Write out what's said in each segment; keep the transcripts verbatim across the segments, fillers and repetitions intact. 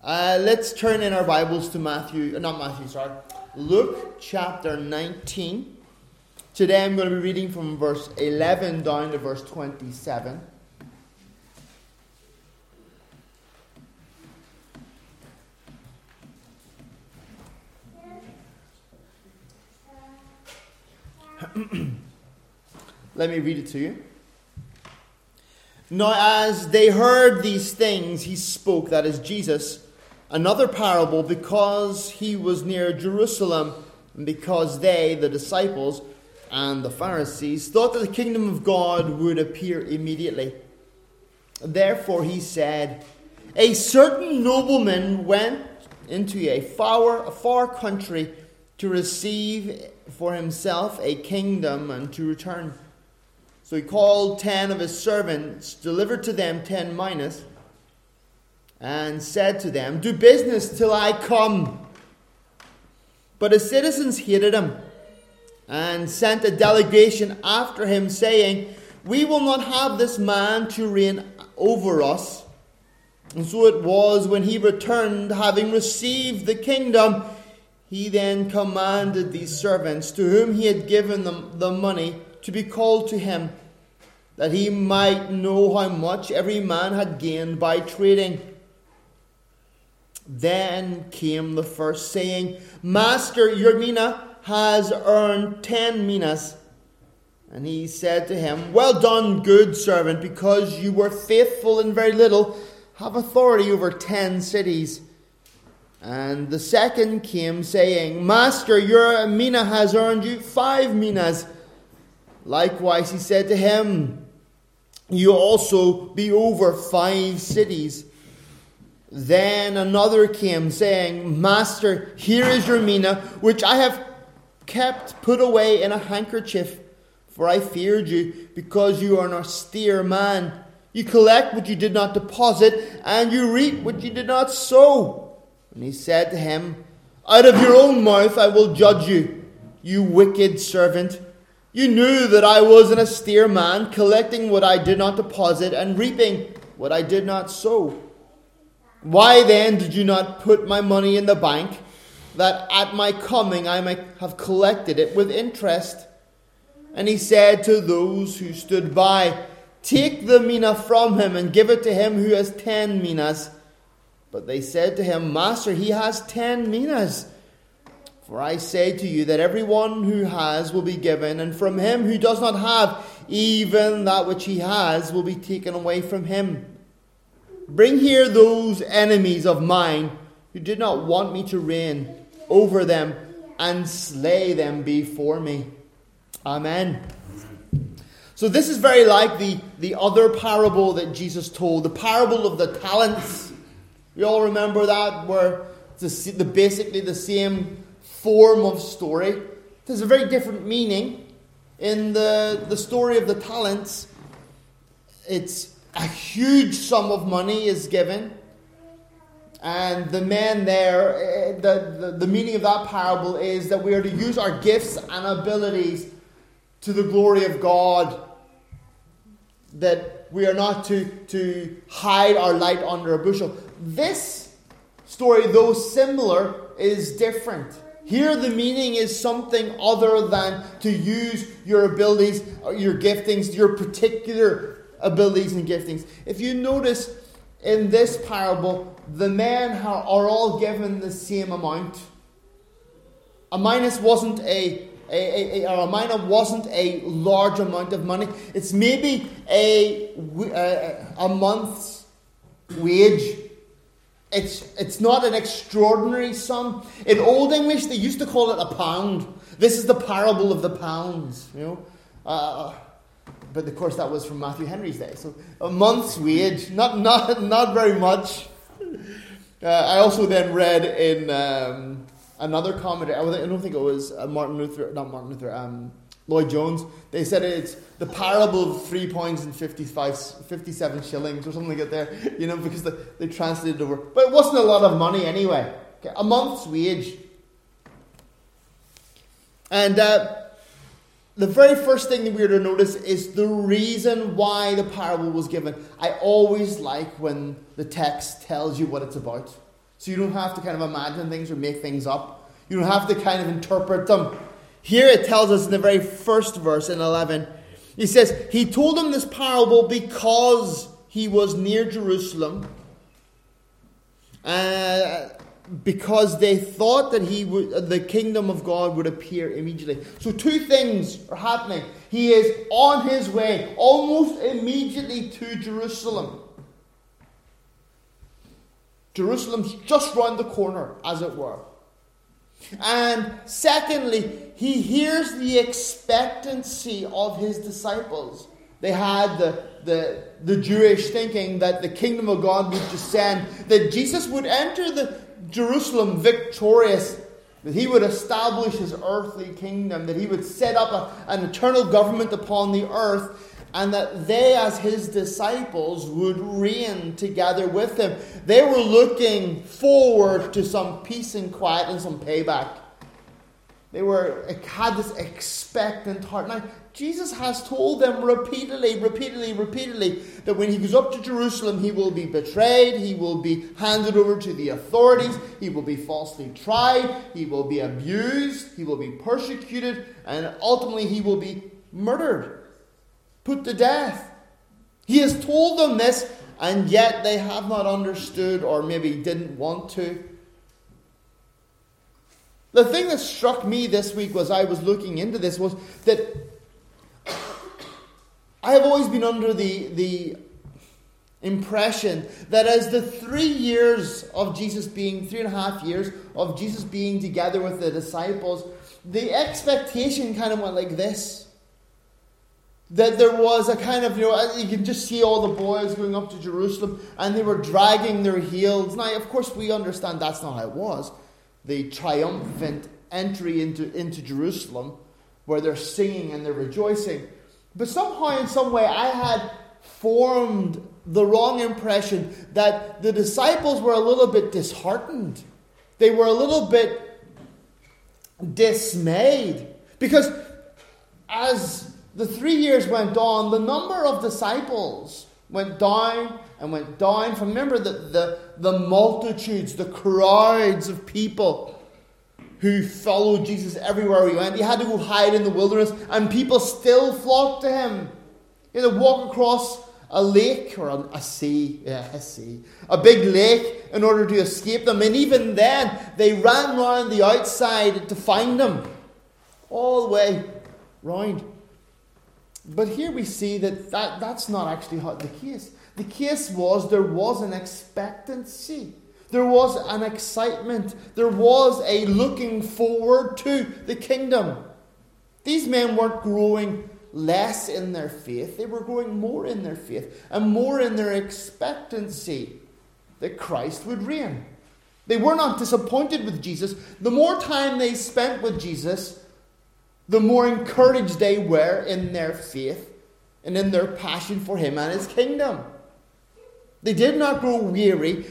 Uh, let's turn in our Bibles to Matthew, uh, not Matthew, sorry, Luke chapter nineteen. Today I'm going to be reading from verse eleven down to verse twenty-seven. Let me read it to you. Now as they heard these things, he spoke, that is Jesus, another parable, because he was near Jerusalem, and because they, the disciples and the Pharisees, thought that the kingdom of God would appear immediately. Therefore he said, a certain nobleman went into a far, a far country to receive for himself a kingdom and to return. So he called ten of his servants, delivered to them ten minas, and said to them, do business till I come. But his citizens hated him, and sent a delegation after him, saying, we will not have this man to reign over us. And so it was, when he returned, having received the kingdom, he then commanded these servants, to whom he had given them the money, to be called to him, that he might know how much every man had gained by trading. Then came the first, saying, Master, your mina has earned ten minas. And he said to him, well done, good servant, because you were faithful in very little, have authority over ten cities. And the second came, saying, Master, your mina has earned you five minas. Likewise, he said to him, you also be over five cities. Then another came, saying, Master, here is your mina, which I have kept put away in a handkerchief, for I feared you, because you are an austere man. You collect what you did not deposit, and you reap what you did not sow. And he said to him, out of your own mouth I will judge you, you wicked servant. You knew that I was an austere man, collecting what I did not deposit, and reaping what I did not sow. Why then did you not put my money in the bank, that at my coming I might have collected it with interest? And he said to those who stood by, take the mina from him, and give it to him who has ten minas. But they said to him, Master, he has ten minas. For I say to you that everyone who has will be given, and from him who does not have, even that which he has will be taken away from him. Bring here those enemies of mine who did not want me to reign over them, and slay them before me. Amen. So this is very like the, the other parable that Jesus told, the parable of the talents. We all remember that, where it's the, basically the same form of story. It has a very different meaning. In the, the story of the talents, it's a huge sum of money is given. And the men there, the, the, the meaning of that parable is that we are to use our gifts and abilities to the glory of God. That we are not to, to hide our light under a bushel. This story, though similar, is different. Here the meaning is something other than to use your abilities, your giftings, your particular abilities and giftings. If you notice in this parable, the men are all given the same amount. A minas wasn't a, a, a, or a mina wasn't a large amount of money. It's maybe a, a, a month's wage. It's it's not an extraordinary sum. In Old English, they used to call it a pound. This is the parable of the pounds, you know. Uh, but of course, that was from Matthew Henry's day. So a month's wage, not not not very much. Uh, I also then read in um, another commentary. I don't think it was uh, Martin Luther, not Martin Luther. Um, Lloyd Jones. They said it's the parable of three pounds and fifty-five, fifty-seven shillings or something like that there, you know, because they, they translated it over. But it wasn't a lot of money anyway. Okay, a month's wage. And uh, the very first thing that we're to notice is the reason why the parable was given. I always like when the text tells you what it's about. So you don't have to kind of imagine things or make things up. You don't have to kind of interpret them. Here it tells us in the very first verse in eleven, he says, he told them this parable because he was near Jerusalem, uh, because they thought that he would, the kingdom of God would appear immediately. So two things are happening. He is on his way almost immediately to Jerusalem. Jerusalem's just round the corner, as it were. And secondly, he hears the expectancy of his disciples. They had the, the, the Jewish thinking that the kingdom of God would descend, that Jesus would enter the Jerusalem victorious, that he would establish his earthly kingdom, that he would set up a, an eternal government upon the earth, and that they, as his disciples, would reign together with him. They were looking forward to some peace and quiet and some payback. They were had this expectant heart. Now, Jesus has told them repeatedly, repeatedly, repeatedly that when he goes up to Jerusalem, he will be betrayed, he will be handed over to the authorities, he will be falsely tried, he will be abused, he will be persecuted, and ultimately he will be murdered. Put to death. He has told them this, and yet they have not understood, or maybe didn't want to. The thing that struck me this week was I was looking into this was that I have always been under the, the impression that as the three years of Jesus being, three and a half years of Jesus being together with the disciples, the expectation kind of went like this. That there was a kind of, you know, you can just see all the boys going up to Jerusalem and they were dragging their heels. Now, of course, we understand that's not how it was. The triumphant entry into, into Jerusalem where they're singing and they're rejoicing. But somehow, in some way, I had formed the wrong impression that the disciples were a little bit disheartened. They were a little bit dismayed. Because as the three years went on, the number of disciples went down and went down. From remember the, the, the multitudes, the crowds of people who followed Jesus everywhere he went. He had to go hide in the wilderness, and people still flocked to him. He had to walk across a lake, or a, a sea, yeah, a sea, a big lake, in order to escape them. And even then, they ran round the outside to find him, all the way round. But here we see that, that that's not actually how the case. The case was there was an expectancy. There was an excitement. There was a looking forward to the kingdom. These men weren't growing less in their faith. They were growing more in their faith and more in their expectancy that Christ would reign. They were not disappointed with Jesus. The more time they spent with Jesus, the more encouraged they were in their faith and in their passion for him and his kingdom. They did not grow weary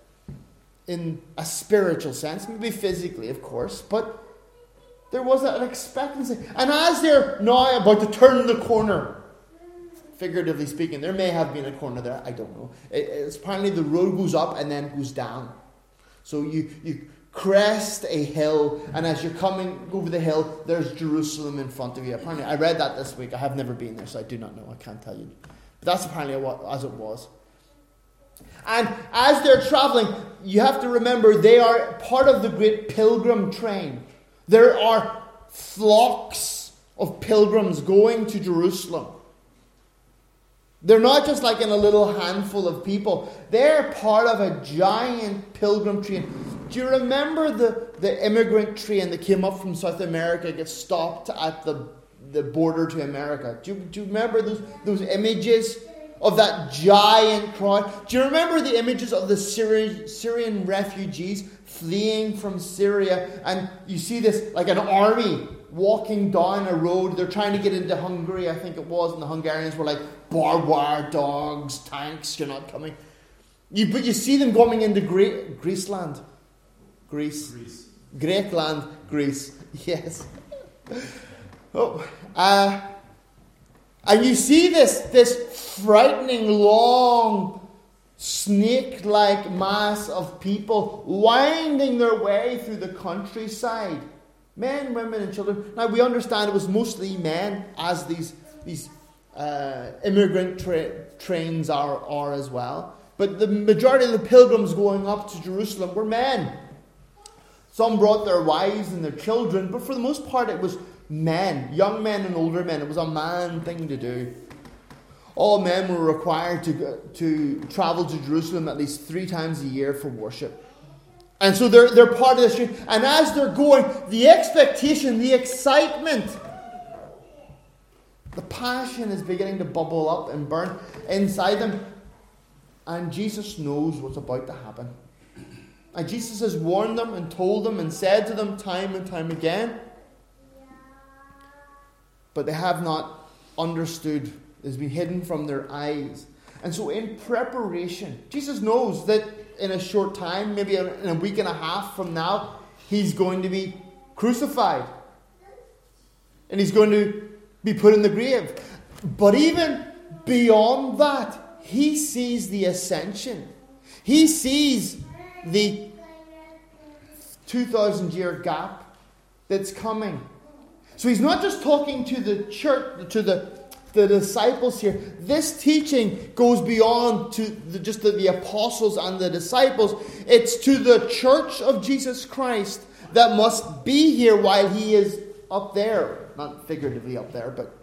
in a spiritual sense, maybe physically, of course, but there was an expectancy. And as they're now about to turn the corner, figuratively speaking, there may have been a corner there, I don't know. It's apparently the road goes up and then goes down. So you, you crest a hill, and as you're coming over the hill, there's Jerusalem in front of you. Apparently, I read that this week. I have never been there, so I do not know. I can't tell you. But that's apparently what, as it was. And as they're traveling, you have to remember they are part of the great pilgrim train. There are flocks of pilgrims going to Jerusalem. They're not just like in a little handful of people. They're part of a giant pilgrim train. Do you remember the, the immigrant train that came up from South America, gets stopped at the, the border to America? Do you, do you remember those, those images of that giant crowd? Do you remember the images of the Syri- Syrian refugees fleeing from Syria? And you see this like an army walking down a road. They're trying to get into Hungary, I think it was, and the Hungarians were like, barbed wire, dogs, tanks, you're not coming. You, but you see them coming into Gre- Greeceland. Greece. Greece. Greatland, Greece. Yes. Oh, uh, and you see this, this frightening long snake-like mass of people winding their way through the countryside. Men, women, and children. Now, we understand it was mostly men, as these, these uh, immigrant tra- trains are, are as well. But the majority of the pilgrims going up to Jerusalem were men. Some brought their wives and their children, but for the most part it was men, young men and older men. It was a man thing to do. All men were required to go, to travel to Jerusalem at least three times a year for worship. And so they're, they're part of this. And as they're going, the expectation, the excitement, the passion is beginning to bubble up and burn inside them. And Jesus knows what's about to happen. And Jesus has warned them and told them and said to them time and time again. But they have not understood. It's been hidden from their eyes. And so in preparation, Jesus knows that in a short time, maybe in a week and a half from now, he's going to be crucified. And he's going to be put in the grave. But even beyond that, he sees the ascension. He sees the two thousand year gap that's coming. So he's not just talking to the church, to the the disciples here. This teaching goes beyond to the, just the, the apostles and the disciples. It's to the church of Jesus Christ that must be here while he is up there. Not figuratively up there, but...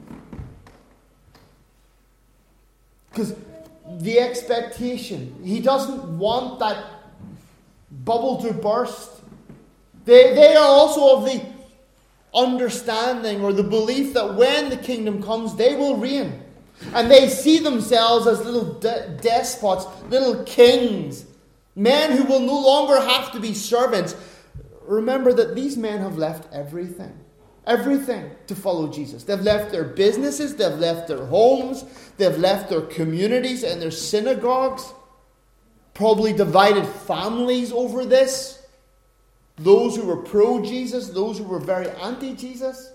Because the expectation, he doesn't want that bubble to burst. They, they are also of the understanding or the belief that when the kingdom comes, they will reign. And they see themselves as little de- despots, little kings, men who will no longer have to be servants. Remember that these men have left everything. Everything to follow Jesus. They've left their businesses, they've left their homes, they've left their communities and their synagogues. Probably divided families over this. Those who were pro-Jesus, those who were very anti-Jesus.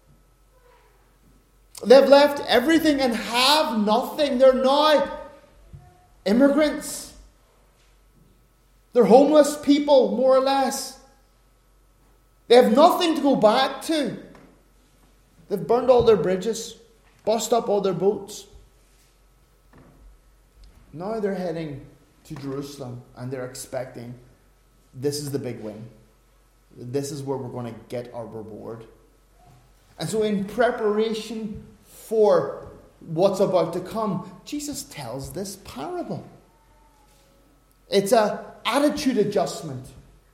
They've left everything and have nothing. They're now immigrants. They're homeless people, more or less. They have nothing to go back to. They've burned all their bridges, bust up all their boats. Now they're heading to Jerusalem and they're expecting this is the big win. This is where we're going to get our reward. And so in preparation for what's about to come, Jesus tells this parable. It's an attitude adjustment.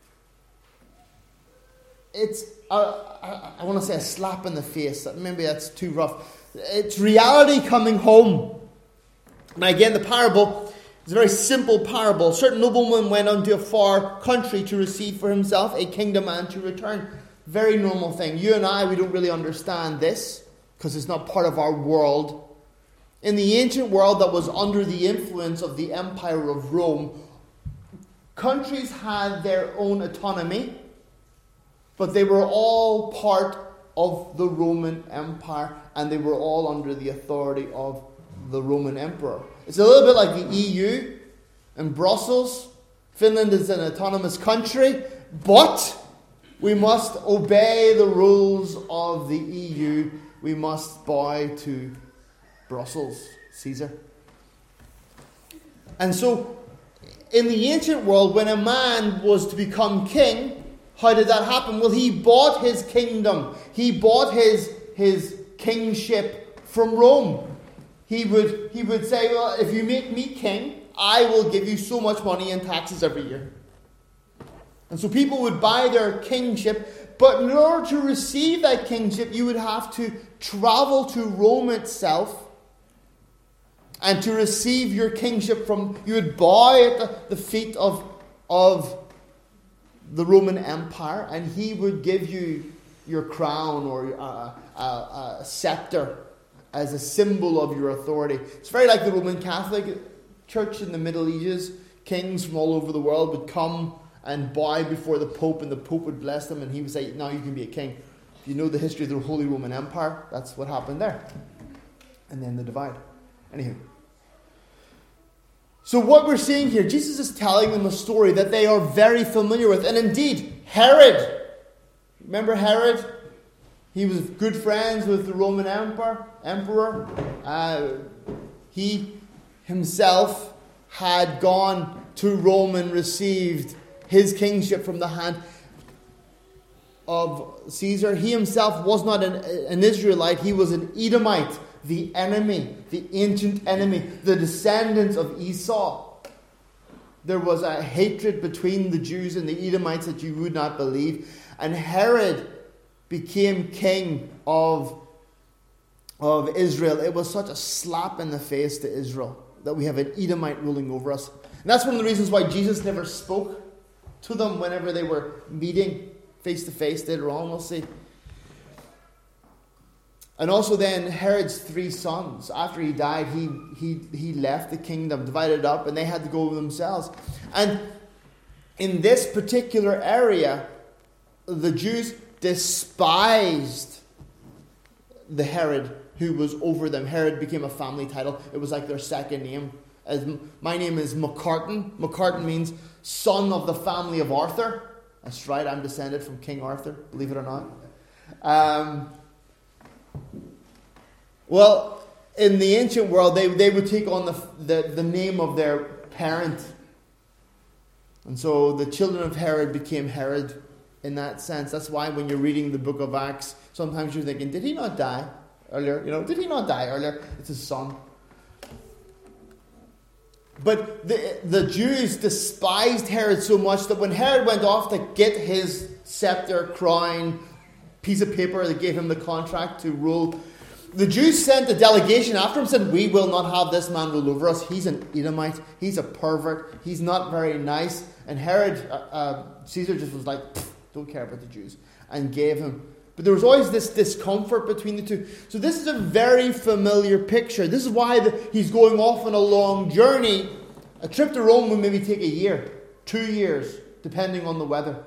It's, a, a, I want to say a slap in the face. Maybe that's too rough. It's reality coming home. Now again, the parable is a very simple parable. A certain nobleman went unto a far country to receive for himself a kingdom and to return. Very normal thing. You and I, we don't really understand this because it's not part of our world. In the ancient world that was under the influence of the Empire of Rome, countries had their own autonomy, but they were all part of the Roman Empire and they were all under the authority of the Roman Emperor. It's a little bit like the E U and Brussels. Finland is an autonomous country, but we must obey the rules of the E U. We must bow to Brussels, Caesar. And so, in the ancient world, when a man was to become king, how did that happen? Well, he bought his kingdom. He bought his, his kingship from Rome. He would, he would say, well, if you make me king, I will give you so much money in taxes every year. And so people would buy their kingship, but in order to receive that kingship, you would have to travel to Rome itself. And to receive your kingship from, you would bow at the, the feet of, of the Roman Empire, and he would give you your crown or a, a, a scepter as a symbol of your authority. It's very like the Roman Catholic Church in the Middle Ages. Kings from all over the world would come and bow before the Pope, and the Pope would bless them, and he would say, now you can be a king. If you know the history of the Holy Roman Empire, that's what happened there. And then the divide. Anywho. So what we're seeing here, Jesus is telling them a story that they are very familiar with. And indeed, Herod, remember Herod? He was good friends with the Roman emperor. emperor. Uh, he himself had gone to Rome and received his kingship from the hand of Caesar. He himself was not an, an Israelite. He was an Edomite, the enemy, the ancient enemy, the descendants of Esau. There was a hatred between the Jews and the Edomites that you would not believe. And Herod became king of, of Israel. It was such a slap in the face to Israel that we have an Edomite ruling over us. And that's one of the reasons why Jesus never spoke to them whenever they were meeting face to face later on, we'll see. And also then Herod's three sons, after he died, he, he, he left the kingdom, divided up, and they had to go themselves. And in this particular area, the Jews despised the Herod who was over them. Herod became a family title. It was like their second name. As my name is McCartan. McCartan means son of the family of Arthur. That's right, I'm descended from King Arthur, believe it or not. Um, well, in the ancient world, they, they would take on the, the, the name of their parent. And so the children of Herod became Herod in that sense. That's why when you're reading the book of Acts, sometimes you're thinking, did he not die earlier? You know, did he not die earlier? It's his son. But the, the Jews despised Herod so much that when Herod went off to get his scepter, crown, piece of paper that gave him the contract to rule, the Jews sent a delegation after him and said, we will not have this man rule over us. He's an Edomite. He's a pervert. He's not very nice. And Herod, uh, uh, Caesar just was like, don't care about the Jews, and gave him. But there was always this discomfort between the two. So this is a very familiar picture. This is why the, he's going off on a long journey. A trip to Rome would maybe take a year, two years, depending on the weather.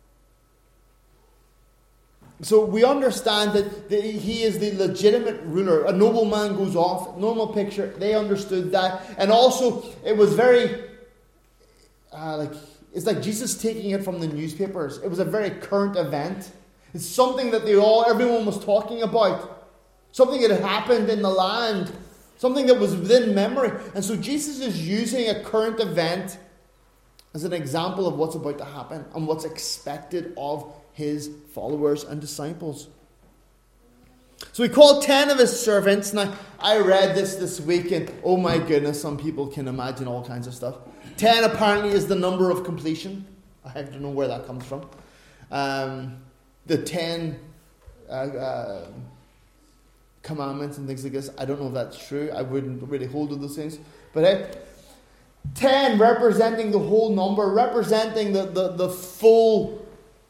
So we understand that the, he is the legitimate ruler. A nobleman goes off. Normal picture. They understood that. And also, it was very, uh, like, it's like Jesus taking it from the newspapers. It was a very current event. It's something that they all, everyone was talking about. Something that had happened in the land. Something that was within memory. And so Jesus is using a current event as an example of what's about to happen and what's expected of his followers and disciples. So he called ten of his servants. Now, I read this this week, and oh my goodness, some people can imagine all kinds of stuff. Ten apparently is the number of completion. I don't know where that comes from. Um, the ten uh, uh, commandments and things like this. I don't know if that's true. I wouldn't really hold to those things. But hey, ten representing the whole number, representing the, the, the full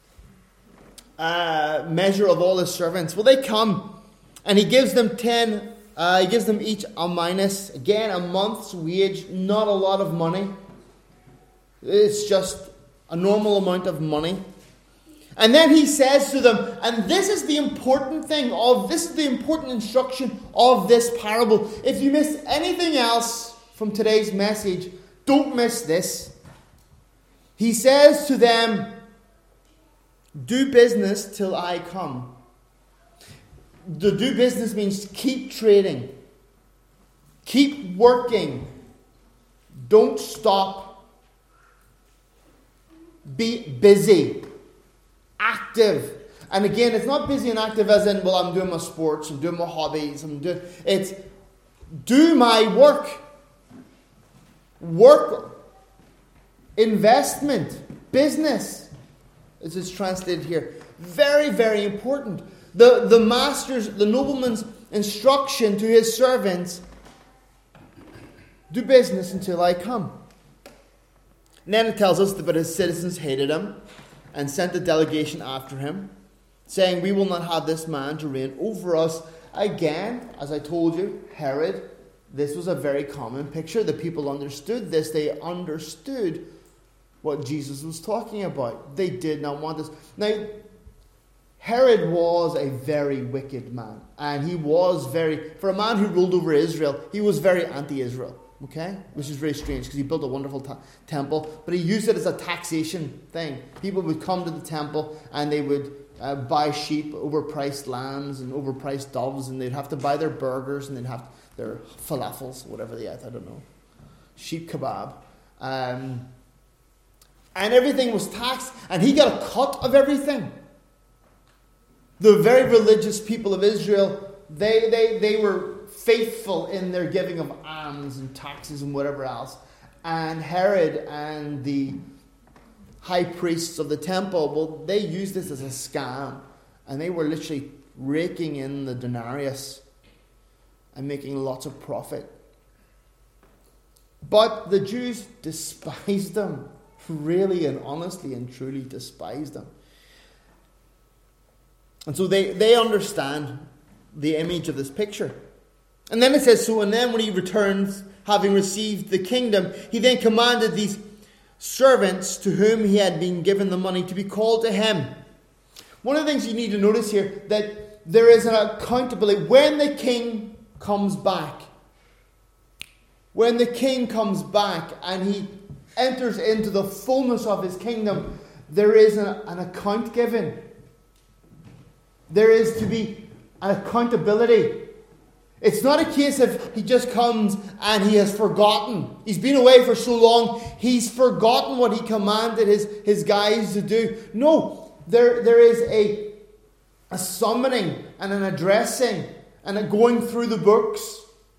uh, measure of all his servants. Well, they come, and he gives them ten. Uh, he gives them each a minus. Again, a month's wage. Not a lot of money. It's just a normal amount of money. And then he says to them, and this is the important thing of this is the important instruction of this parable. If you miss anything else from today's message, don't miss this. He says to them, do business till I come. The do business means keep trading. Keep working. Don't stop. Be busy. Active. And again, it's not busy and active as in, well, I'm doing my sports, I'm doing my hobbies, I'm doing... It's do my work. Work. Investment. Business. This is translated here. Very, very important. The, the master's, the nobleman's instruction to his servants, do business until I come. And then it tells us that but his citizens hated him and sent a delegation after him, saying, we will not have this man to reign over us. Again, as I told you, Herod, this was a very common picture. The people understood this. They understood what Jesus was talking about. They did not want this. Now, Herod was a very wicked man. And he was very, for a man who ruled over Israel, he was very anti-Israel. Okay? Which is very strange because he built a wonderful ta- temple, but he used it as a taxation thing. People would come to the temple and they would uh, buy sheep, overpriced lambs and overpriced doves, and they'd have to buy their burgers and they'd have their falafels, whatever they ate, I don't know. Sheep kebab. Um, and everything was taxed, and he got a cut of everything. The very religious people of Israel, they, they, they were faithful in their giving of alms and taxes and whatever else. And Herod and the high priests of the temple, well, they used this as a scam. And they were literally raking in the denarius and making lots of profit. But the Jews despised them. Really and honestly and truly despised them. And so they, they understand the image of this picture. And then it says, so and then when he returns, having received the kingdom, he then commanded these servants to whom he had been given the money to be called to him. One of the things you need to notice here, that there is an accountability. When the king comes back, when the king comes back and he enters into the fullness of his kingdom, there is an, an account given. There is to be an accountability. It's not a case of he just comes and he has forgotten. He's been away for so long, he's forgotten what he commanded his, his guys to do. No, there, there is a, a summoning and an addressing and a going through the books.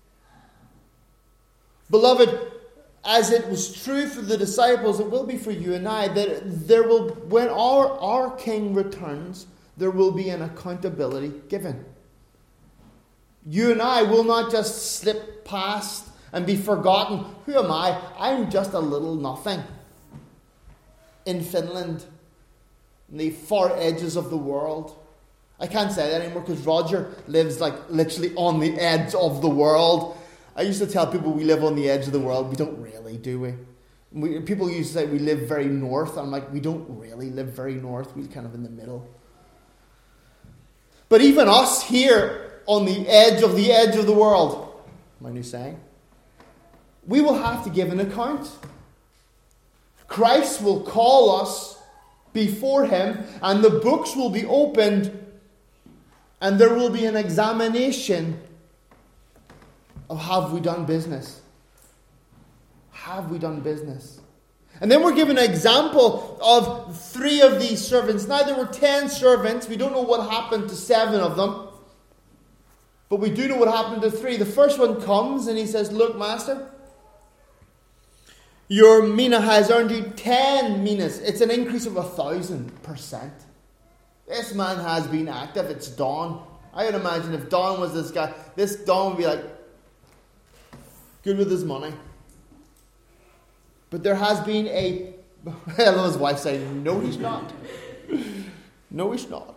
Beloved, as it was true for the disciples, it will be for you and I, that there will, when our, our King returns, there will be an accountability given. You and I will not just slip past and be forgotten. Who am I? I'm just a little nothing. In Finland, in the far edges of the world. I can't say that anymore because Roger lives like literally on the edge of the world. I used to tell people we live on the edge of the world. We don't really, do we? we people used to say we live very north. I'm like, we don't really live very north. We're kind of in the middle. But even us here on the edge of the edge of the world, my new saying, we will have to give an account. Christ will call us before him, and the books will be opened, and there will be an examination of have we done business? Have we done business? And then we're given an example of three of these servants. Now there were ten servants. We don't know what happened to seven of them. But we do know what happened to three. The first one comes and he says, look, master, your mina has earned you ten minas. It's an increase of a thousand percent. This man has been active. It's Don. I would imagine if Don was this guy, this Don would be like, good with his money. But there has been a... I love his wife saying, no, he's not. No, he's not.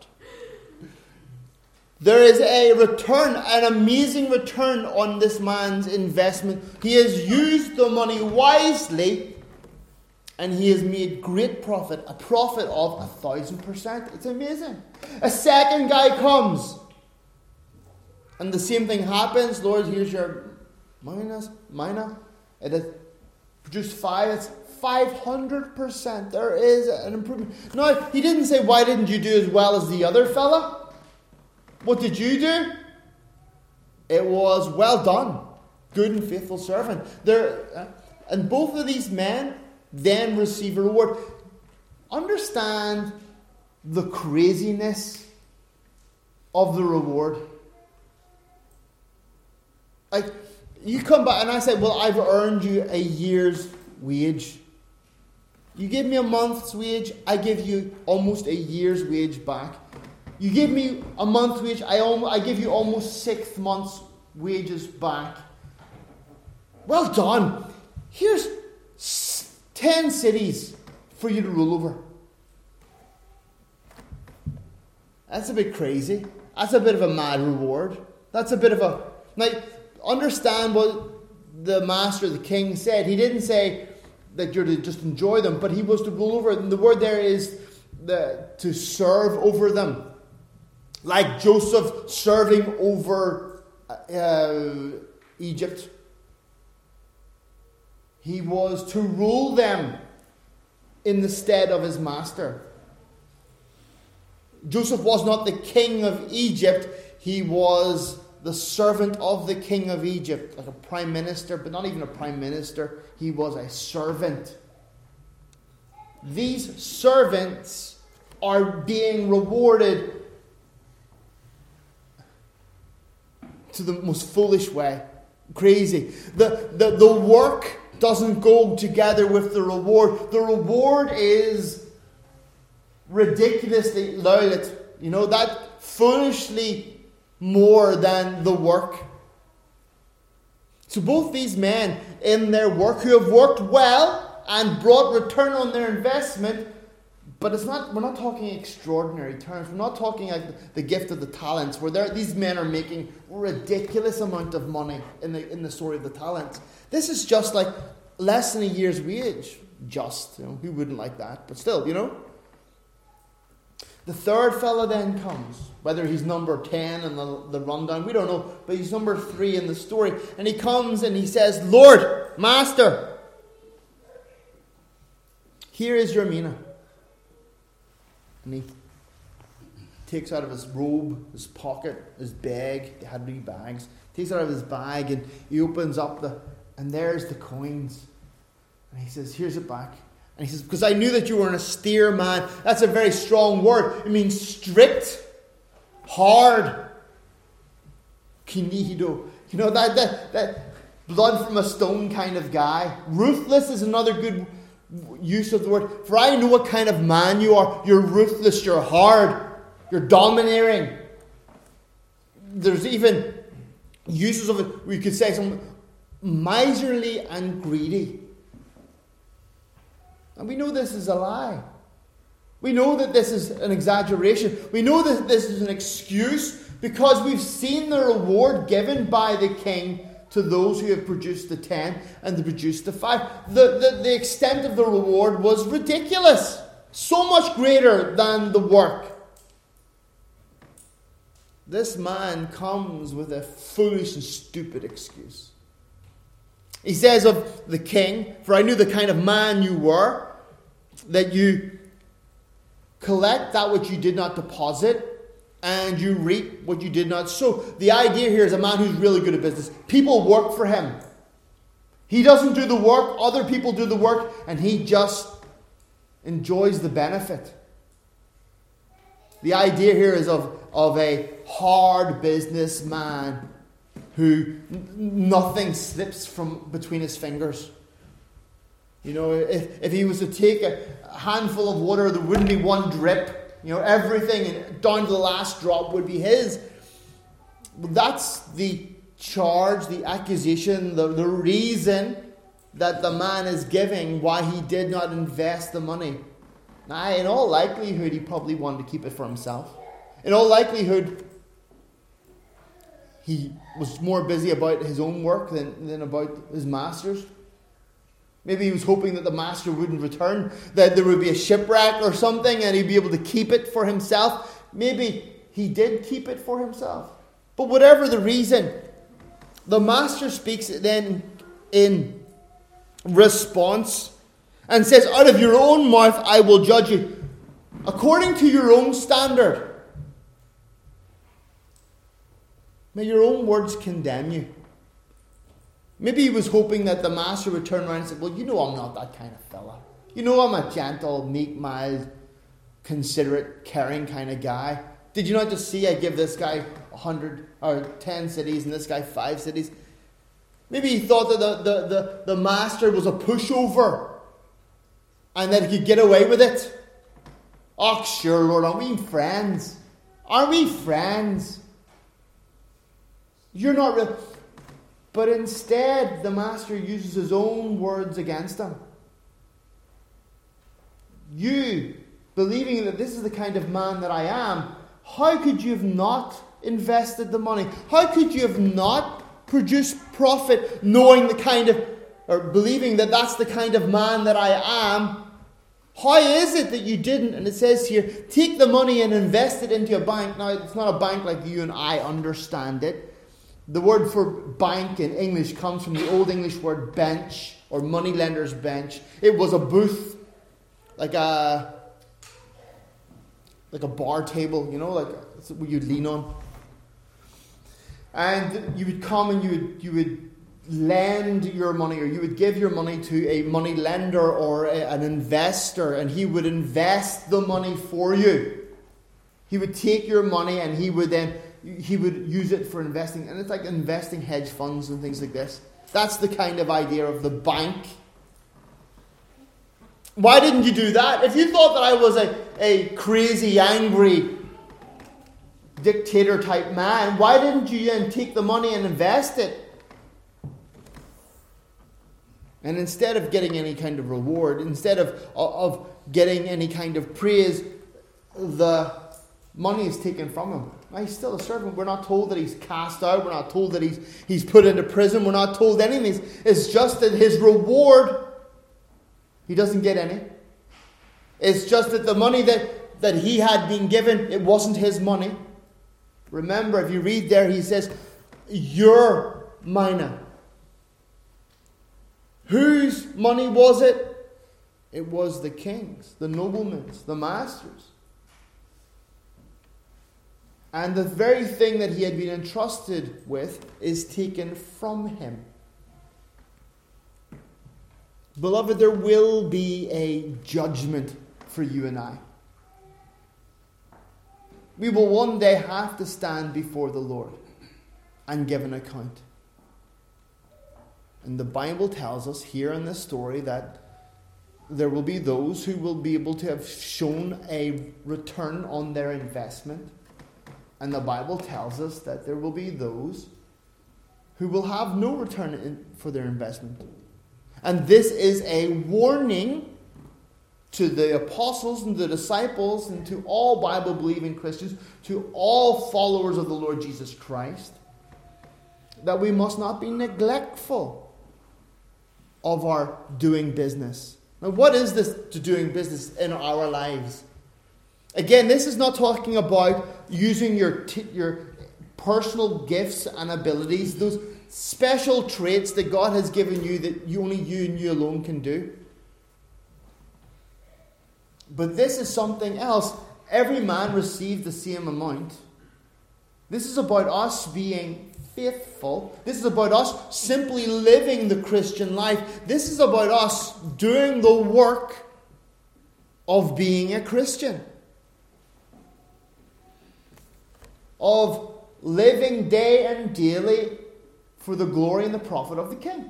There is a return, an amazing return on this man's investment. He has used the money wisely, and he has made great profit, a profit of a thousand percent. It's amazing. A second guy comes, and the same thing happens. Lord, here's your minas, mina. It has produced five. It's five hundred percent. There is an improvement. Now, he didn't say, why didn't you do as well as the other fella? What did you do? It was, well done, good and faithful servant. There, uh, and both of these men then receive a reward. Understand the craziness of the reward. Like, you come back and I say, well, I've earned you a year's wage. You give me a month's wage, I give you almost a year's wage back. You give me a month's wage, I, al- I give you almost six months' wages back. Well done. Here's s- ten cities for you to rule over. That's a bit crazy. That's a bit of a mad reward. That's a bit of a... Now, understand what the master, the king, said. He didn't say that you're to just enjoy them, but he was to rule over. And the word there is the, to serve over them. Like Joseph serving over uh, Egypt. He was to rule them in the stead of his master. Joseph was not the king of Egypt. He was the servant of the king of Egypt, like a prime minister, but not even a prime minister. He was a servant. These servants are being rewarded to the most foolish way. Crazy. The, the, the work doesn't go together with the reward. The reward is ridiculously loud. You know, that foolishly more than the work. So both these men in their work who have worked well and brought return on their investment, but it's not, we're not talking extraordinary terms. We're not talking like the gift of the talents, where these men are making ridiculous amount of money in the in the story of the talents. This is just like less than a year's wage. Just, you know, who wouldn't like that? But still, you know. The third fella then comes, whether he's number ten in the, the rundown, we don't know, but he's number three in the story. And he comes and he says, Lord, Master, here is your mina. And he takes out of his robe, his pocket, his bag, they had wee bags, takes out of his bag and he opens up the, and there's the coins. And he says, here's it back. And he says, because I knew that you were an austere man. That's a very strong word. It means strict, hard, kinido. You know, that, that, that blood from a stone kind of guy. Ruthless is another good use of the word. For I know what kind of man you are. You're ruthless, you're hard, you're domineering. There's even uses of it where you could say something miserly and greedy. And we know this is a lie. We know that this is an exaggeration. We know that this is an excuse because we've seen the reward given by the king to those who have produced the ten and they produced the five. The, the, the extent of the reward was ridiculous. So much greater than the work. This man comes with a foolish and stupid excuse. He says of the king, for I knew the kind of man you were, that you collect that which you did not deposit, and you reap what you did not sow. The idea here is a man who's really good at business. People work for him. He doesn't do the work, other people do the work, and he just enjoys the benefit. The idea here is of, of a hard businessman who nothing slips from between his fingers. You know, if, if he was to take a handful of water, there wouldn't be one drip. You know, everything down to the last drop would be his. That's the charge, the accusation, the, the reason that the man is giving why he did not invest the money. Now, in all likelihood, he probably wanted to keep it for himself. In all likelihood, he was more busy about his own work than, than about his master's. Maybe he was hoping that the master wouldn't return, that there would be a shipwreck or something, and he'd be able to keep it for himself. Maybe he did keep it for himself. But whatever the reason, the master speaks then in response and says, out of your own mouth I will judge you, according to your own standard. May your own words condemn you. Maybe he was hoping that the master would turn around and say, well, you know I'm not that kind of fella. You know I'm a gentle, meek, mild, considerate, caring kind of guy. Did you not just see I give this guy a hundred or ten cities and this guy five cities? Maybe he thought that the, the, the, the master was a pushover and that he could get away with it. Oh, sure, Lord, aren't we friends? Aren't we friends? You're not real. But instead, the master uses his own words against him. You, believing that this is the kind of man that I am, how could you have not invested the money? How could you have not produced profit, knowing the kind of, or believing that that's the kind of man that I am? How is it that you didn't? And it says here, take the money and invest it into a bank. Now, it's not a bank like you and I understand it. The word for bank in English comes from the Old English word bench or or moneylender's bench. It was a booth, like a like a bar table, you know, like where you'd lean on. And you would come and you would you would lend your money, or you would give your money to a money lender or a, an investor, and he would invest the money for you. He would take your money and he would then he would use it for investing. And it's like investing hedge funds and things like this. That's the kind of idea of the bank. Why didn't you do that? If you thought that I was a, a crazy, angry dictator type man, why didn't you then take the money and invest it? And instead of getting any kind of reward, instead of, of getting any kind of praise, the money is taken from him. Now, he's still a servant. We're not told that he's cast out. We're not told that he's, he's put into prison. We're not told anything. It's just that his reward, he doesn't get any. It's just that the money that, that he had been given, it wasn't his money. Remember, if you read there, he says, your mina. Whose money was it? It was the king's, the noblemen's, the master's. And the very thing that he had been entrusted with is taken from him. Beloved, there will be a judgment for you and I. We will one day have to stand before the Lord and give an account. And the Bible tells us here in this story that there will be those who will be able to have shown a return on their investment. And the Bible tells us that there will be those who will have no return in, for their investment. And this is a warning to the apostles and the disciples and to all Bible-believing Christians, to all followers of the Lord Jesus Christ, that we must not be neglectful of our doing business. Now, what is this to doing business in our lives? Again, this is not talking about using your t- your personal gifts and abilities, those special traits that God has given you that you, only you and you alone can do. But this is something else. Every man received the same amount. This is about us being faithful. This is about us simply living the Christian life. This is about us doing the work of being a Christian. Of living day and daily for the glory and the profit of the King.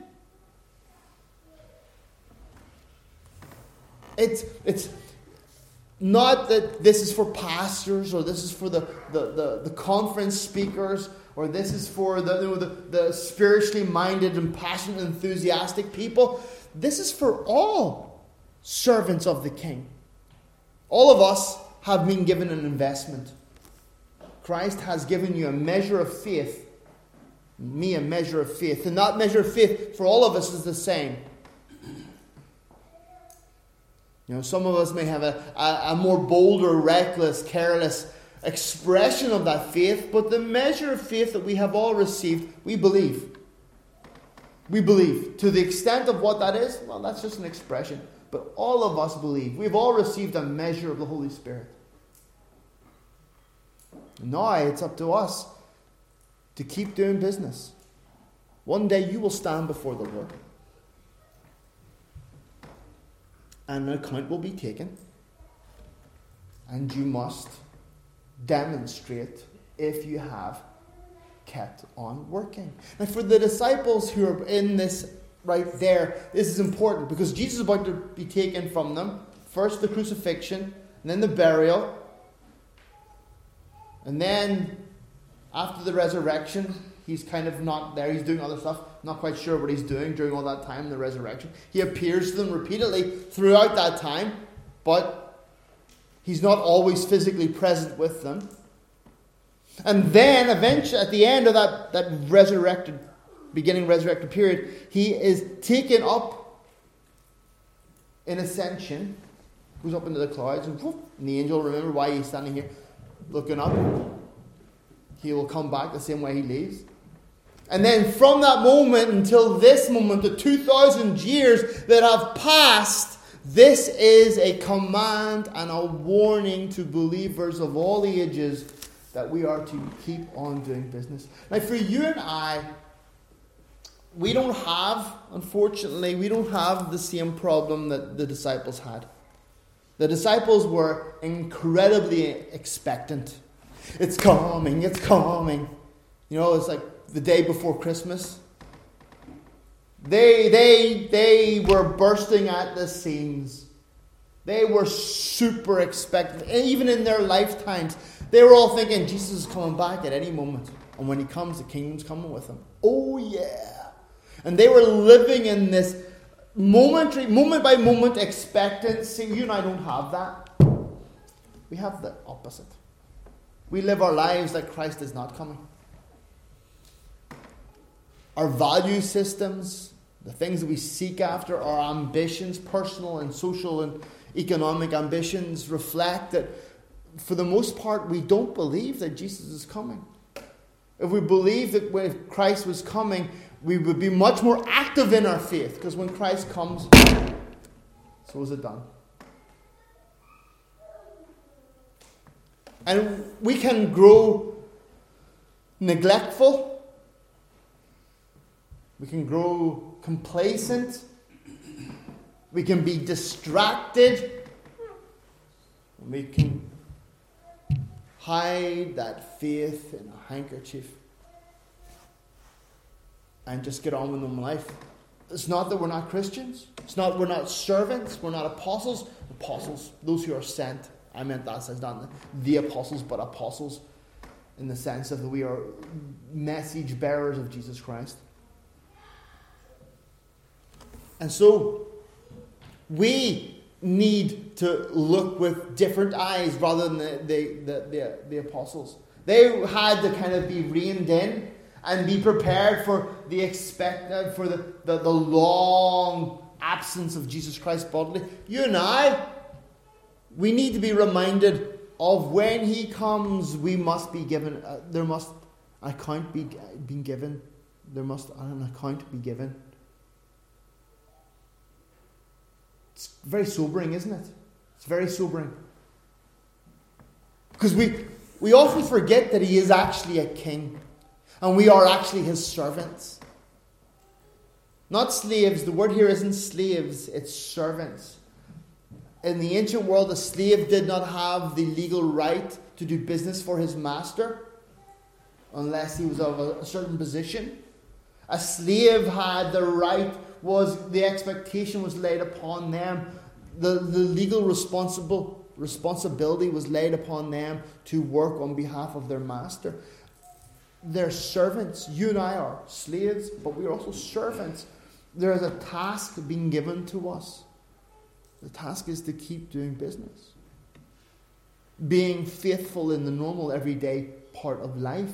It's, it's not that this is for pastors, or this is for the, the, the, the conference speakers, or this is for the, you know, the, the spiritually minded and passionate, enthusiastic people. This is for all servants of the King. All of us have been given an investment. Christ has given you a measure of faith, me a measure of faith. And that measure of faith for all of us is the same. You know, some of us may have a, a, a more bolder, reckless, careless expression of that faith, but the measure of faith that we have all received, we believe. We believe. To the extent of what that is, well, that's just an expression. But all of us believe. We've all received a measure of the Holy Spirit. Now it's up to us to keep doing business. One day you will stand before the Lord, and an account will be taken, and you must demonstrate if you have kept on working. Now, for the disciples who are in this right there, this is important because Jesus is about to be taken from them. First the crucifixion, and then the burial. And then, after the resurrection, he's kind of not there. He's doing other stuff. Not quite sure what he's doing during all that time, the resurrection. He appears to them repeatedly throughout that time, but he's not always physically present with them. And then, eventually, at the end of that, that resurrected, beginning resurrected period, he is taken up in ascension, goes up into the clouds, and, whoop, and the angel, remember why he's standing here, looking up. He will come back the same way he leaves. And then from that moment until this moment, the two thousand years that have passed, this is a command and a warning to believers of all ages that we are to keep on doing business. Now, for you and I, we don't have, unfortunately, we don't have the same problem that the disciples had. The disciples were incredibly expectant. It's coming, it's coming. You know, it's like the day before Christmas. They, they, they were bursting at the seams. They were super expectant. Even in their lifetimes, they were all thinking Jesus is coming back at any moment. And when he comes, the kingdom's coming with him. Oh yeah. And they were living in this momentary, moment by moment expectancy. You and I don't have that. We have the opposite. We live our lives like Christ is not coming. Our value systems, the things that we seek after, our ambitions, personal and social and economic ambitions, reflect that for the most part we don't believe that Jesus is coming. If we believe that when Christ was coming, we would be much more active in our faith, because when Christ comes, so is it done. And we can grow neglectful. We can grow complacent. We can be distracted. We can hide that faith in a handkerchief and just get on with normal life. It's not that we're not Christians. It's not we're not servants. We're not apostles. Apostles, those who are sent. I meant that sense, not the apostles, but apostles in the sense of that we are message bearers of Jesus Christ. And so we need to look with different eyes rather than the, the, the, the, the apostles. They had to kind of be reined in and be prepared for the expected, for the, the, the long absence of Jesus Christ bodily. You and I, we need to be reminded of when he comes, we must be given, uh, there must an account be being given. There must an account be given. It's very sobering, isn't it? It's very sobering. Because we, we often forget that he is actually a king. And we are actually his servants. Not slaves. The word here isn't slaves, it's servants. In the ancient world, a slave did not have the legal right to do business for his master unless he was of a certain position. A slave had the right, was the expectation was laid upon them. The, the legal responsible responsibility was laid upon them to work on behalf of their master. They're servants. You and I are slaves, but we are also servants. There is a task being given to us. The task is to keep doing business. Being faithful in the normal, everyday part of life.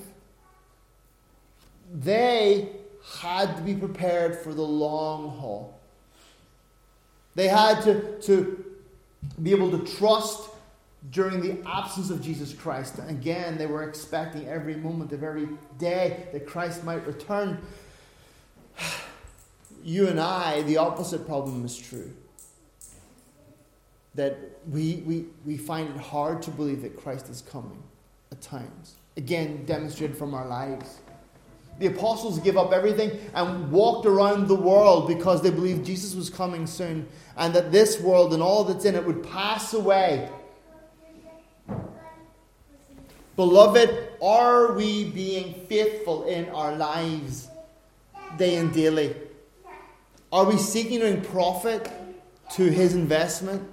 They had to be prepared for the long haul. They had to, to be able to trust during the absence of Jesus Christ. Again, they were expecting every moment of every day that Christ might return. You and I, the opposite problem is true. That we, we, we find it hard to believe that Christ is coming at times. Again, demonstrated from our lives. The apostles gave up everything and walked around the world because they believed Jesus was coming soon and that this world and all that's in it would pass away. Beloved, are we being faithful in our lives day and daily? Are we seeking to bring profit to his investment?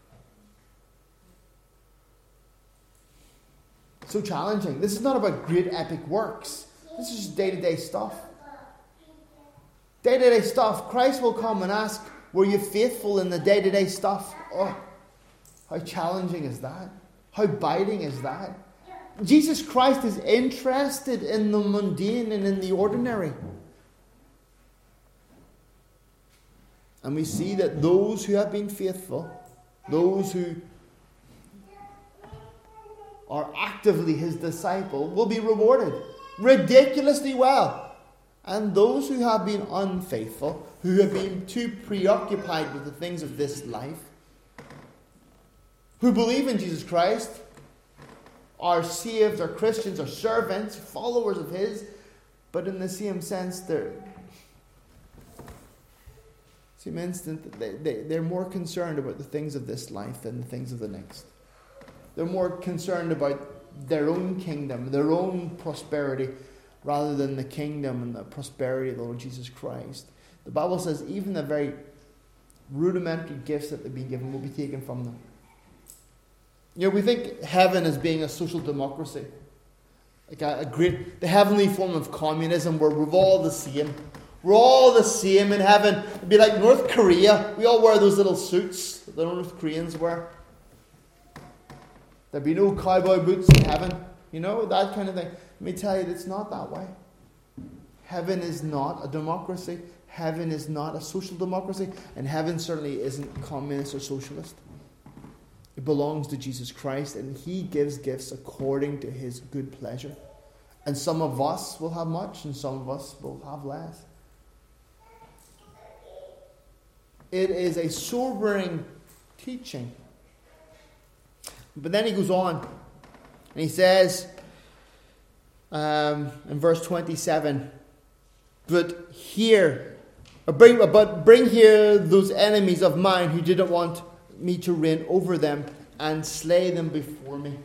So challenging. This is not about great epic works. This is just day-to-day stuff. Day-to-day stuff. Christ will come and ask, were you faithful in the day-to-day stuff? Oh, how challenging is that? How biting is that? Jesus Christ is interested in the mundane and in the ordinary. And we see that those who have been faithful, those who are actively his disciple, will be rewarded ridiculously well. And those who have been unfaithful, who have been too preoccupied with the things of this life, who believe in Jesus Christ, are saved, are Christians, are servants, followers of His, but in the same sense, they're same instant, they, they, they're more concerned about the things of this life than the things of the next. They're more concerned about their own kingdom, their own prosperity, rather than the kingdom and the prosperity of the Lord Jesus Christ. The Bible says even the very rudimentary gifts that they've been given will be taken from them. You know, we think heaven as being a social democracy, like a, a great, the heavenly form of communism where we're all the same. We're all the same in heaven. It'd be like North Korea. We all wear those little suits that the North Koreans wear. There'd be no cowboy boots in heaven. You know, that kind of thing. Let me tell you, it's not that way. Heaven is not a democracy. Heaven is not a social democracy. And heaven certainly isn't communist or socialist. It belongs to Jesus Christ, and He gives gifts according to His good pleasure. And some of us will have much, and some of us will have less. It is a sobering teaching. But then he goes on, and he says um, in verse twenty-seven, "But here, or bring, but bring here those enemies of mine who didn't want me to reign over them, and slay them before me."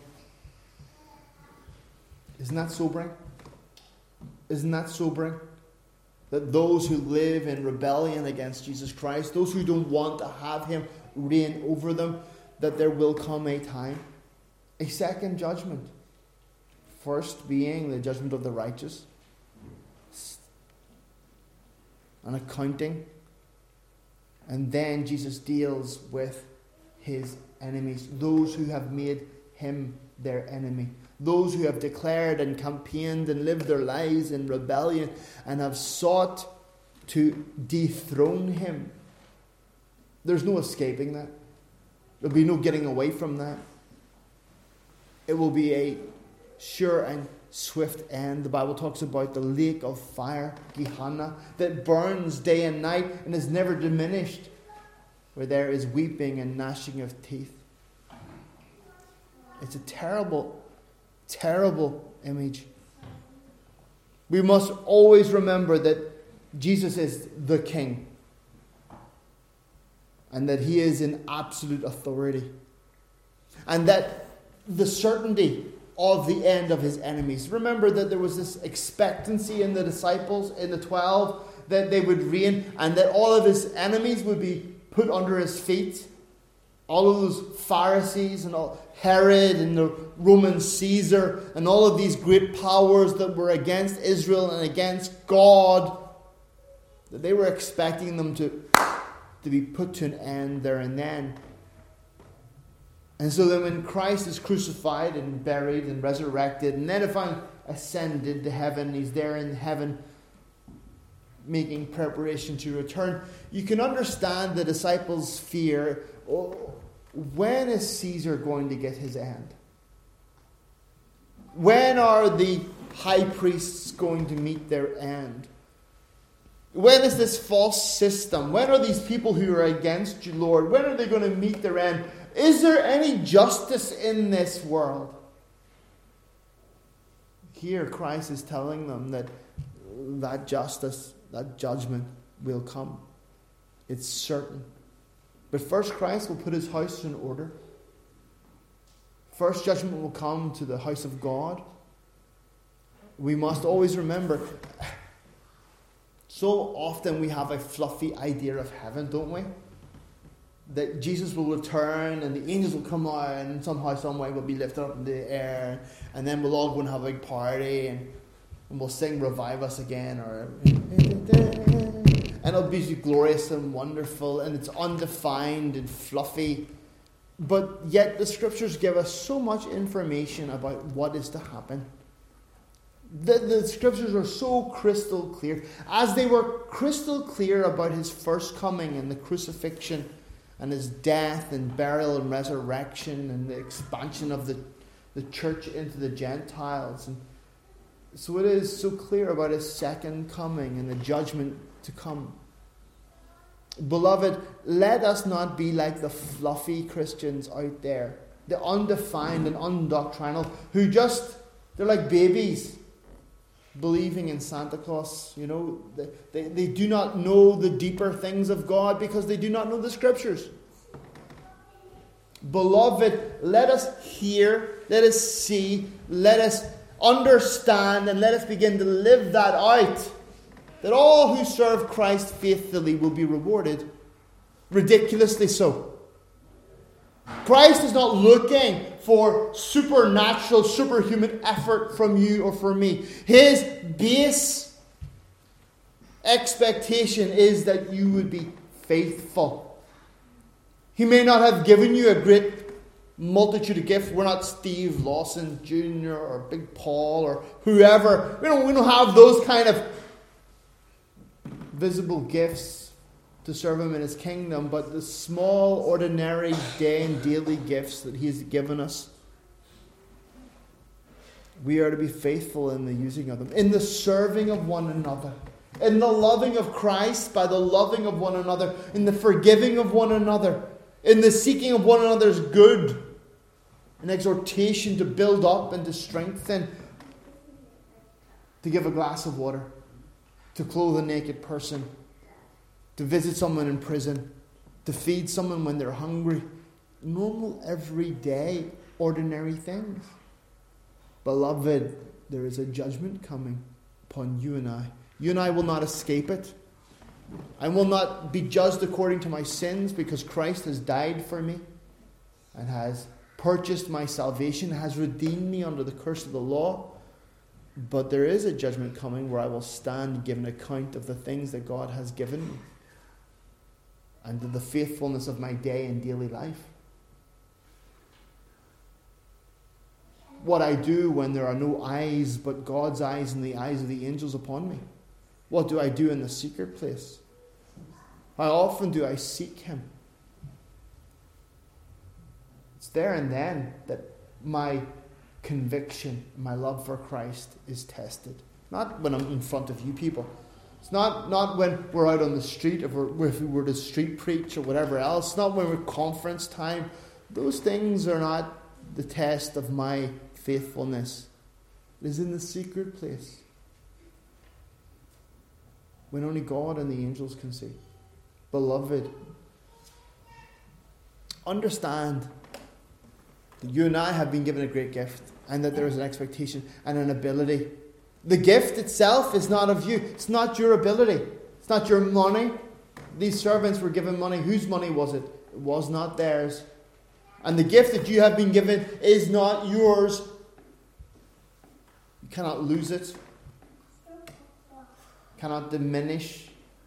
Isn't that sobering? Isn't that sobering? That those who live in rebellion against Jesus Christ, those who don't want to have Him reign over them, that there will come a time, a second judgment. First being the judgment of the righteous, an accounting, and then Jesus deals with His enemies, those who have made Him their enemy, those who have declared and campaigned and lived their lives in rebellion and have sought to dethrone Him. There's no escaping that. There'll be no getting away from that. It will be a sure and swift end. The Bible talks about the lake of fire, Gehenna, that burns day and night and is never diminished, where there is weeping and gnashing of teeth. It's a terrible, terrible image. We must always remember that Jesus is the King, and that He is in absolute authority, and that the certainty of the end of His enemies. Remember that there was this expectancy in the disciples, in the twelve, that they would reign, and that all of His enemies would be put under His feet. All of those Pharisees and all Herod and the Roman Caesar and all of these great powers that were against Israel and against God, that they were expecting them to, to be put to an end there and then. And so then when Christ is crucified and buried and resurrected, and then if I'm ascended to heaven, He's there in heaven making preparation to return, you can understand the disciples' fear. Oh, when is Caesar going to get his end? When are the high priests going to meet their end? When is this false system? When are these people who are against you, Lord? When are they going to meet their end? Is there any justice in this world? Here, Christ is telling them that that justice, that judgment will come. It's certain. But first, Christ will put His house in order. First, judgment will come to the house of God. We must always remember, so often we have a fluffy idea of heaven, don't we? That Jesus will return and the angels will come out and somehow, some way we'll be lifted up in the air, and then we'll all go and have a big party and, and we'll sing "Revive Us Again," or and it'll be glorious and wonderful, and it's undefined and fluffy. But yet the Scriptures give us so much information about what is to happen. The, the Scriptures are so crystal clear. As they were crystal clear about His first coming and the crucifixion and His death and burial and resurrection and the expansion of the, the church into the Gentiles. And So it is so clear about his second coming and the judgment to come. Beloved, let us not be like the fluffy Christians out there, the undefined and undoctrinal, who just, they're like babies believing in Santa Claus. You know, they, they, they do not know the deeper things of God because they do not know the Scriptures. Beloved, let us hear, let us see, let us understand, and let us begin to live that out. That all who serve Christ faithfully will be rewarded. Ridiculously so. Christ is not looking for supernatural, superhuman effort from you or from me. His base expectation is that you would be faithful. He may not have given you a great multitude of gifts. We're not Steve Lawson Junior or Big Paul or whoever. We don't, we don't have those kind of visible gifts to serve him in his kingdom, but the small, ordinary, day and daily gifts that he has given us, we are to be faithful in the using of them, in the serving of one another, in the loving of Christ by the loving of one another, in the forgiving of one another, in the seeking of one another's good, an exhortation to build up and to strengthen, to give a glass of water, to clothe a naked person, to visit someone in prison, to feed someone when they're hungry. Normal, everyday, ordinary things. Beloved, there is a judgment coming upon you and I. You and I will not escape it. I will not be judged according to my sins because Christ has died for me and has purchased my salvation, has redeemed me under the curse of the law. But there is a judgment coming where I will stand and give an account of the things that God has given me and of the faithfulness of my day and daily life. What I do when there are no eyes but God's eyes and the eyes of the angels upon me. What do I do in the secret place? How often do I seek him? It's there and then that my conviction, my love for Christ is tested. Not when I'm in front of you people. It's not, not when we're out on the street, if, we're, if we were to street preach or whatever else. It's not when we're conference time. Those things are not the test of my faithfulness. It is in the secret place, when only God and the angels can see. Beloved, understand that you and I have been given a great gift, and that there is an expectation and an ability. The gift itself is not of you. It's not your ability. It's not your money. These servants were given money. Whose money was it? It was not theirs. And the gift that you have been given is not yours. You cannot lose it. Cannot diminish.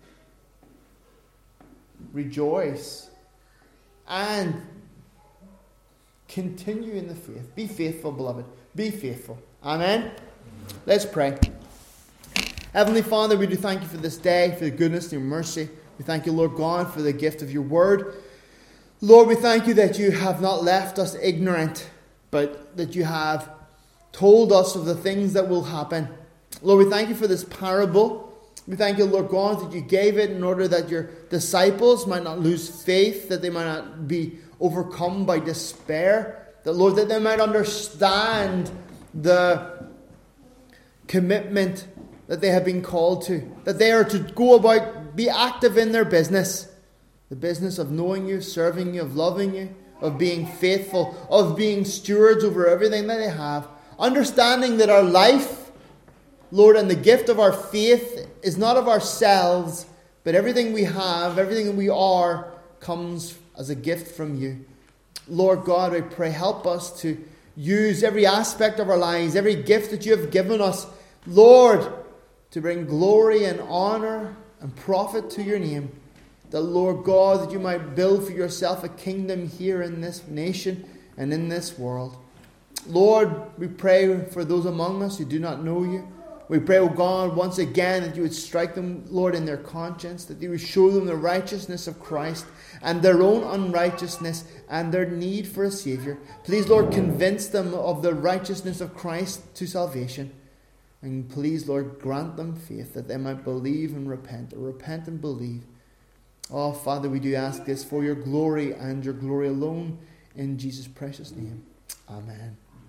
Rejoice. And continue in the faith. Be faithful, beloved. Be faithful. Amen. Let's pray. Heavenly Father, we do thank you for this day, for the goodness and your mercy. We thank you, Lord God, for the gift of your word. Lord, we thank you that you have not left us ignorant, but that you have told us of the things that will happen. Lord, we thank you for this parable. We thank you, Lord God, that you gave it in order that your disciples might not lose faith, that they might not be overcome by despair, that, Lord, that they might understand the commitment that they have been called to, that they are to go about, be active in their business, the business of knowing you, serving you, of loving you, of being faithful, of being stewards over everything that they have, understanding that our life, Lord, and the gift of our faith is not of ourselves, but everything we have, everything that we are, comes as a gift from you. Lord God, I pray, help us to use every aspect of our lives, every gift that you have given us, Lord, to bring glory and honor and profit to your name. That, Lord God, that you might build for yourself a kingdom here in this nation and in this world. Lord, we pray for those among us who do not know you. We pray, O God, once again that you would strike them, Lord, in their conscience, that you would show them the righteousness of Christ and their own unrighteousness and their need for a Saviour. Please, Lord, convince them of the righteousness of Christ to salvation. And please, Lord, grant them faith that they might believe and repent, or repent and believe. Oh, Father, we do ask this for your glory and your glory alone, in Jesus' precious name. Amen.